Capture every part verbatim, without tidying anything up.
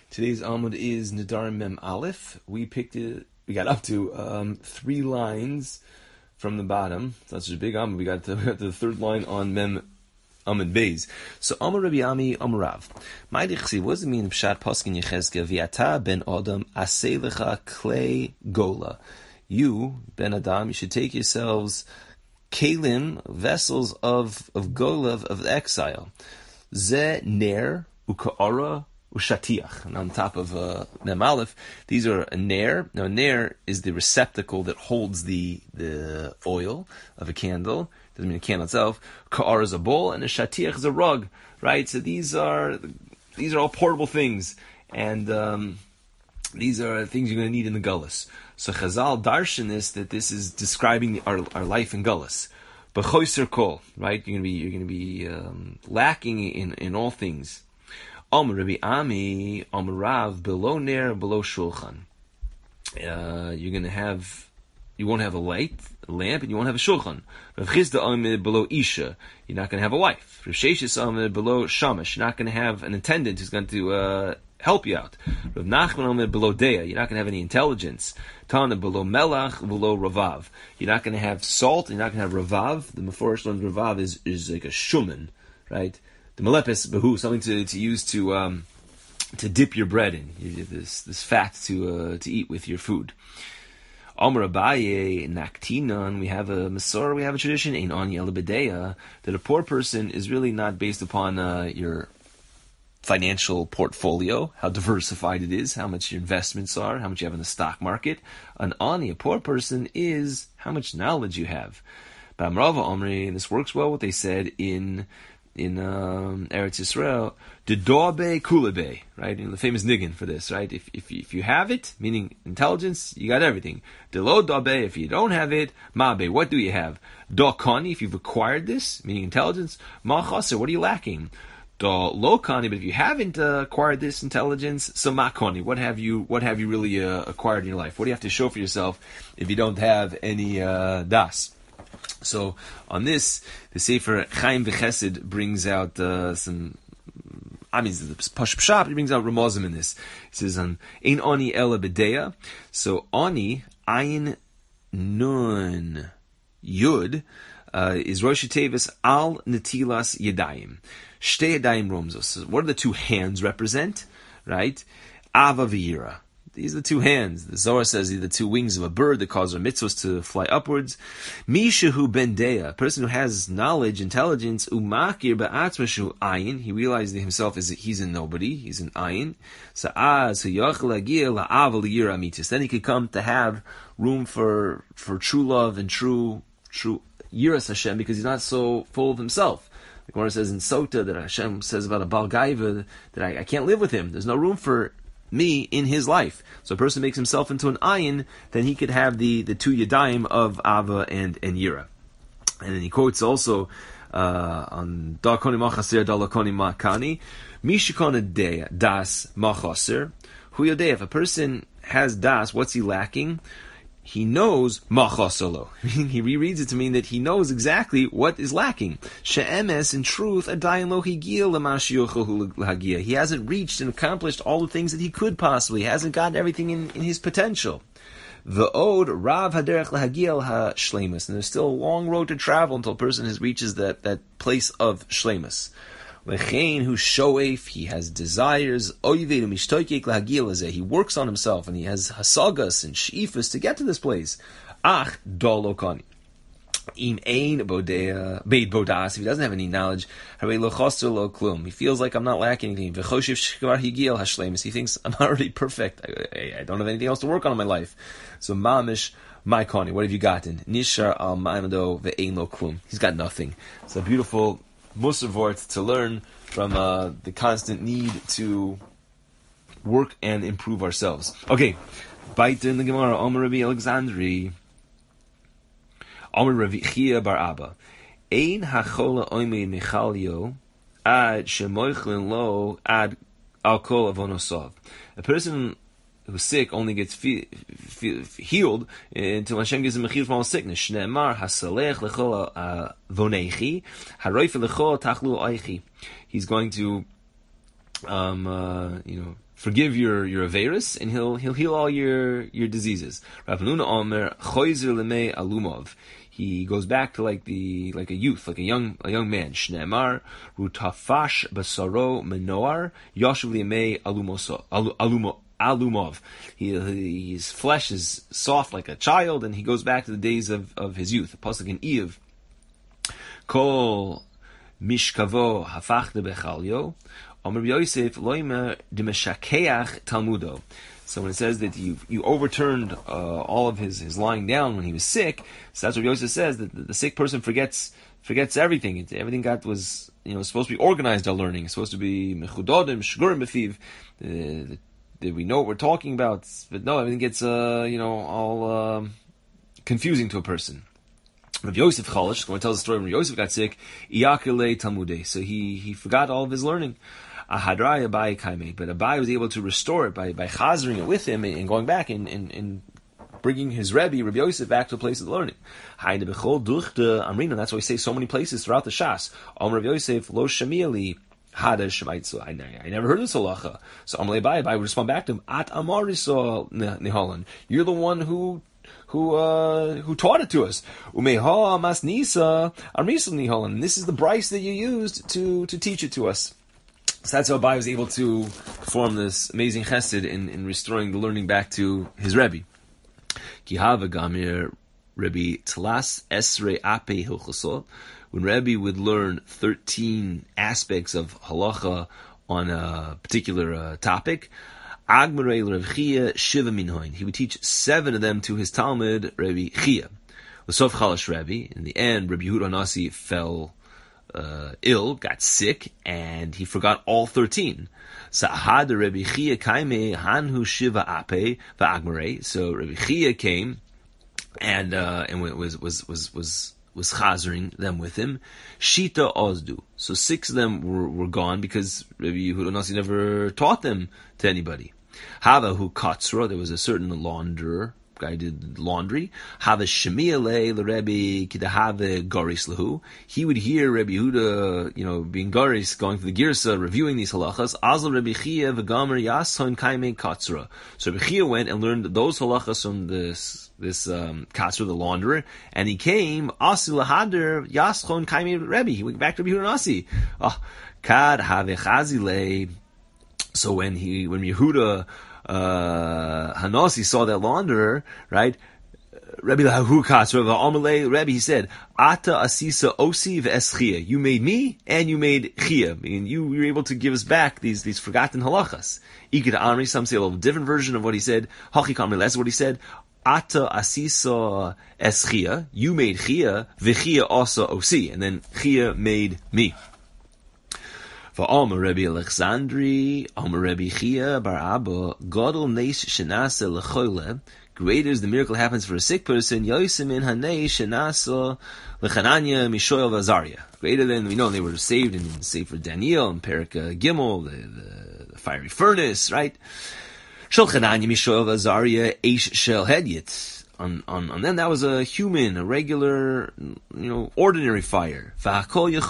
Today's Amud is Nadar Mem Aleph. We picked it, we got up to um, three lines from the bottom. It's not such a big Amud. We got to, we got to the third line on Mem Amud Beis. So Amar Rabbi Ami Amar Rav. My dichsi, what does it mean? Pshat Poskin Yechezkel V'yata ben Adam Asei lecha klei gola. You, Ben Adam, you should take yourselves kelim, vessels of of gola, of exile. Ze ner uka'ara ushatiach. And on top of uh, Mem Aleph, these are a ner. Now, a ner is the receptacle that holds the the oil of a candle. Doesn't mean a candle itself. Ka'ar is a bowl, and a shatiach is a rug, right? So these are these are all portable things, and um, these are things you're going to need in the gullus. So Chazal darshan is that this is describing the, our our life in gullus. B'choiser kol, right? You're going to be you're going to be um, lacking in in all things. Amar Rabbi Ami, Amar Rav, below ner, below shulchan. Uh, you're going to have, you won't have a light, a lamp, and you won't have a shulchan. Rav Chizda Amid below isha, you're not going to have a wife. Rav Sheshis Amid below shamash, you're not going to have an attendant who's going to uh, help you out. Rav Nachman Amid below dea, you're not going to have any intelligence. Tana below melach, below ravav, you're not going to have salt, you're not going to have ravav. The Meforish learns ravav is is like a shuman, right? The melepes behu, something to, to use to um, to dip your bread in, this this fat to uh, to eat with your food. Amar Abaye naktinan, we have a masor, we have a tradition in on yelabedeya that a poor person is really not based upon uh, your financial portfolio, how diversified it is, how much your investments are, how much you have in the stock market. An ani, a poor person, is how much knowledge you have. But Amrava Omri, and this works well what they said in in um, Eretz Yisrael, Dedobe Kulebe, right? You know, the famous niggin for this, right? If if if you have it, meaning intelligence, you got everything. Delo Dabe, if you don't have it, Mabe, what do you have? Dokani, if you've acquired this, meaning intelligence, Ma Chaser, what are you lacking? Do Lokani, but if you haven't uh, acquired this intelligence, so Makoni, what have you what have you really uh, acquired in your life? What do you have to show for yourself if you don't have any uh, das? So on this, the Sefer Chaim V'Chesed brings out uh, some. I mean, the Pash Pshat, he brings out Ramazim in this. He says on Ein Ani Ela B'Deya. So Ani Ayin Nun Yud uh, is Rosh Tevis Al Netilas Yedayim. Shtei Yedayim Romzos. So what do the two hands represent? Right? Ava V'Yira. These are the two hands. The Zohar says these are the two wings of a bird that cause our mitzvahs to fly upwards. Mishahu ben deya, a person who has knowledge, intelligence, umakir ba'atzmashu ayin, he realizes that himself is he's a nobody, he's an ayin. Sa'az huyachal agil la'aval yira amitis. Then he could come to have room for for true love and true true yiras Hashem because he's not so full of himself. The Gemara says in Sota that Hashem says about a Baal Gaiva that I, I can't live with him. There's no room for me in his life. So a person makes himself into an ayin, then he could have the, the two yadayim of Ava and, and Yira. And then he quotes also uh, on Dakoni Machaser, Dalakoni Makani, Mishikona Das Machaser, Huyodeh. If a person has das, what's he lacking? He knows machasalo. He rereads it to mean that he knows exactly what is lacking. She'emes, in truth, adayin lo higil l'mashiyochahu l'hagia. He hasn't reached and accomplished all the things that he could possibly. He hasn't gotten everything in, in his potential. The od rav haderech l'hagia ha-shlemus. And there's still a long road to travel until a person has reaches that, that place of shlemus. Lechein hu shoef, he has desires. Oyvedu mishtoikek lahagil lazeh, he works on himself and he has hasagas and sheifas to get to this place. Ach dolokani. Im ein bodea beid bodas, if he doesn't have any knowledge, harei lo chaser lo klum, he feels like I'm not lacking anything. V'choshev shkvar higil hashlemus, he thinks I'm already perfect. I, I don't have anything else to work on in my life. So mamish. My Kani, what have you gotten? Nishar al ma'amado ve'ein lo klum. He's got nothing. It's a beautiful Musavort to learn from uh, the constant need to work and improve ourselves. Okay, bite in the Gemara. Omer Rabbi Alexandri, Omer Rabbi Chia bar Abba. Ein hachola oimei mechalio ad shemoichlin lo ad alkol avonosov. A person who's sick only gets fe- fe- healed until Hashem gives him a chiyuv from all sickness. Shneemar hasalech lechol vonechi haroife lechol tachlu oichi. He's going to um, uh, you know, forgive your your averis, and he'll he'll heal all your your diseases. Rav Huna Omer Choizer Lemei Alumov. He goes back to like the like a youth, like a young a young man. Shneimar Rutafash Basaro Menoar Yoshuv Lemei Alumoso Alumo Alumov. He, he his flesh is soft like a child, and he goes back to the days of, of his youth. Pasuk in Eiv. Kol Mishkavo Hafachne Bechalyo. Omer Yosef Loimer Dimeshakeach Talmudo. So when it says that you you overturned uh, all of his, his lying down when he was sick, so that's what Yosef says, that the, the sick person forgets forgets everything. It, everything got was you know supposed to be organized. Our learning it's supposed to be mechudodim shgurim befiv. Did we know what we're talking about? But no, everything gets uh, you know all um, confusing to a person. Rav Yosef Chalish, when it tells the story when Yosef got sick, iyakile talmudei, so he he forgot all of his learning. Ahadrai Abai Kaime, but Abai was able to restore it by by chazering it with him and going back and, and, and bringing his Rebbe, Rabbi Yosef, back to a place of learning. Haide Bechol Duchte Amrina, that's why we say so many places throughout the Shas. Om Rabbi Yosef Lo Shemieli Hada Shemaitzu. I I never heard this halacha. So Amalei Abai Abai would respond back to him, At Amariso Niholan. You're the one who who uh, who taught it to us. Umeha Masnisa Amrisa Niholan. This is the Bryce that you used to to teach it to us. So that's how Abai was able to perform this amazing chesed in, in restoring the learning back to his Rebbe. Ki hava gamir Rebbe Tlas Esrei Ape Hilchosot. When Rebbe would learn thirteen aspects of halacha on a particular uh, topic, Agmarei Rav Chia Shiva Minhoin. He would teach seven of them to his Talmud, Rebbe Chia. L'sof Chalash Rebbe. In the end, Rebbe Yehuda Nasi fell Uh, ill, got sick, and he forgot all thirteen. Sa'ahad Rebbe Chia kaime hanhu shiva ape va'agmarei. So Rebbe Chia came and uh, and was was was was was chazering them with him. Shita ozdu. So six of them were, were gone because Rebbe Yehuda Nasi never taught them to anybody. Havahu katzra. There was a certain launderer. Guy did laundry. Have a shemiale the Rebbe kidahave goris lahu. He would hear Rebbe Yehuda, you know, being goris, going through the girsa, reviewing these halachas. Azal Rebbe Chia v'gamer yason kaime katzra. So Rebbe Chia went and learned those halachas from this this um, katzra, the launderer, and he came asil lahader yason kaime Rebbe. He went back to Rebbe Yehuda Nasi. Ah, kad have chazile. So when he when Yehuda Uh, Hanasi saw that launderer, right? Rebbe Lahukas, Rebbe Amalei, Rebbe, he said, Ata Asisa Osi v'eschia. You made me, and you made Chia. I mean, you were able to give us back these, these forgotten halachas. Ikid Amri, some say a little different version of what he said. Hachi Kamri, that's what he said. Ata Asisa Eschia. You made Chia, v'chia also Osi. And then Chia made me. For Omer Rebbe Alexandri, Omer Rebbe Chia Bar Abba, Godel Neish Shenasa Lechoyle. Greater is the miracle happens for a sick person. Yosemin Hanei Shenasa Lechananya Mishoel Vazaria. Greater than we know they were saved in Sefer Daniel and Perika Gimel, the, the, the fiery furnace, right? Shel Chananya Mishoel Vazaria Eish Shel Hedyet. On, on, on them, that was a human, a regular, you know, ordinary fire. But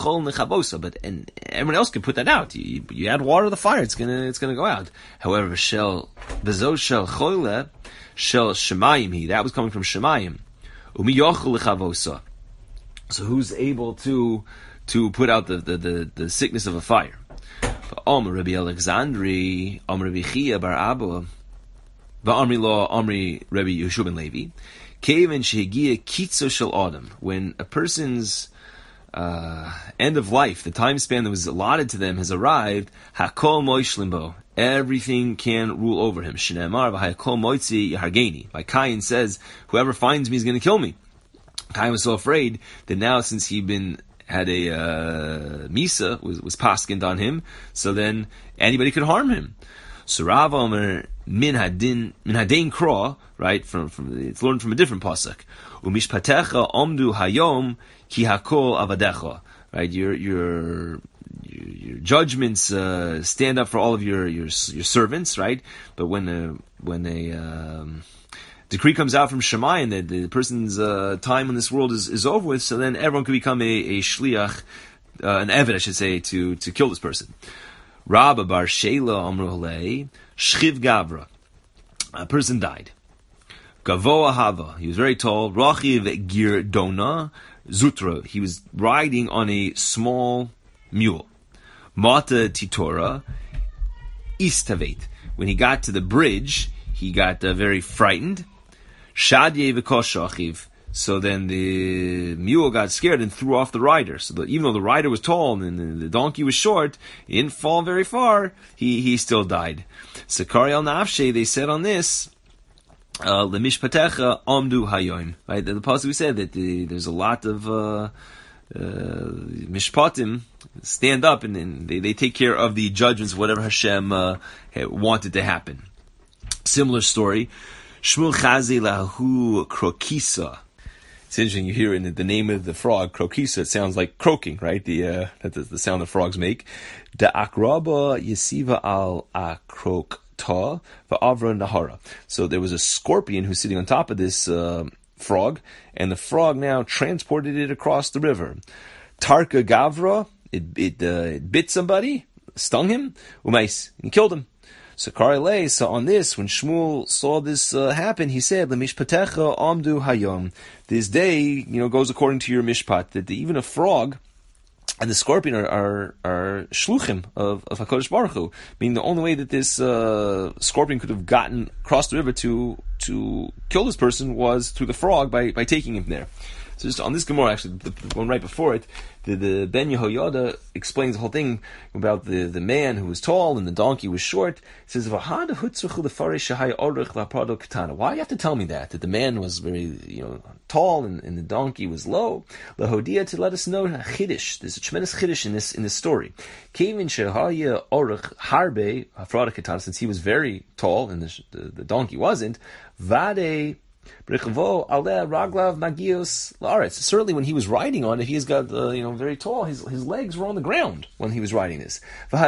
and everyone else can put that out. You, you add water to the fire, it's gonna, it's gonna go out. However, shel bezo shel choyle shel shemayim he, that was coming from shemayim. Umi yochel lechavosah. So who's able to to put out the the, the, the sickness of a fire? Om Rabbi Alexandri, Om Rabbi Chia bar Abba. Va'amri law, Amri Rebbe Yehoshua ben Levi. Kevin shehigia kitzo shel adam. When a person's uh, end of life, the time span that was allotted to them has arrived, hakol moishlimbo. Everything can rule over him. Shneimar v'hakol moitzi yahargeni. Like Cain says, whoever finds me is going to kill me. Cain was so afraid that now, since he'd been had a uh, misa was was paskined on him, so then anybody could harm him. So Rav Omer min hadin min hadin kra, right? From from it's learned from a different pasuk. Umishpatecha omdu hayom ki hakol avadecha. Right? Your your your, your judgments uh, stand up for all of your your your servants, right? But when a when a um, decree comes out from Shemayim that the person's uh, time in this world is, is over with, so then everyone can become a, a shliach, uh, an eved, I should say, to to kill this person. Rabba bar Sheila Amruhle, Shchiv Gavra. A person died. Gavoa Hava, he was very tall. Rachiv Gir Dona, Zutra, he was riding on a small mule. Mata Titora, Istavet. When he got to the bridge, he got uh, very frightened. Shadye V'koshachiv. So then the mule got scared and threw off the rider. So that even though the rider was tall and the donkey was short, he didn't fall very far, he, he still died. Sakari al Nafshe, they said on this, Lemishpatecha Amdu Hayoim. Right, the, the passage we said that the, there's a lot of uh, uh, mishpatim stand up and, and they, they take care of the judgments, whatever Hashem uh, wanted to happen. Similar story. Shmuel Chazi Lahu Krokisa. It's interesting, you hear in the, the name of the frog, Krokisa, it sounds like croaking, right? The uh, that's the sound the frogs make. Da akraba yesiva al akrok ta va'avra nahara. So there was a scorpion who's sitting on top of this uh, frog, and the frog now transported it across the river. Tarka gavra, it it, uh, it bit somebody, stung him, umais, and killed him. So Karele, so on this, when Shmuel saw this uh, happen, he said, "Lemishpatecha amdu hayom." This day, you know, goes according to your mishpat, that even a frog and the scorpion are are, are shluchim of, of HaKadosh Baruch Hu. Meaning the only way that this uh, scorpion could have gotten across the river to to kill this person was through the frog by, by taking him there. So just on this Gemara, actually, the, the one right before it, the, the Ben Yehoyada explains the whole thing about the, the man who was tall and the donkey was short. He says, "Why do you have to tell me that? That the man was very, you know, tall and, and the donkey was low? Lahodia, to let us know a chiddush. There's a tremendous chiddush in this in this story. Since he was very tall and the, the, the donkey wasn't, Vade. Certainly, when he was riding on it, he's got uh, you know very tall. His his legs were on the ground when he was riding this.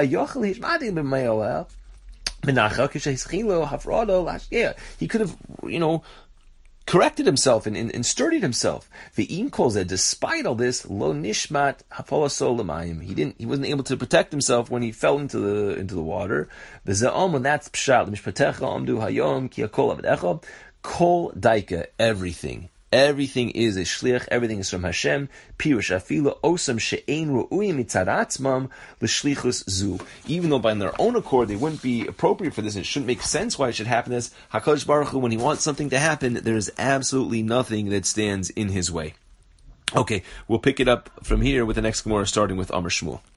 He could have you know corrected himself and, and, and sturdied himself. Despite all this, lo nishmat he didn't. He wasn't able to protect himself when he fell into the into the water. That's pshat. Kol daika, everything. Everything is a shliach, everything is from Hashem. Pirush afila osam she'ein ru'uyim mitzaratzmam l'shlichus zu. Even though by their own accord they wouldn't be appropriate for this, and it shouldn't make sense why it should happen as HaKadosh Baruch Hu, when He wants something to happen, there is absolutely nothing that stands in His way. Okay, we'll pick it up from here with the next Gemara, starting with Amar Shmuel.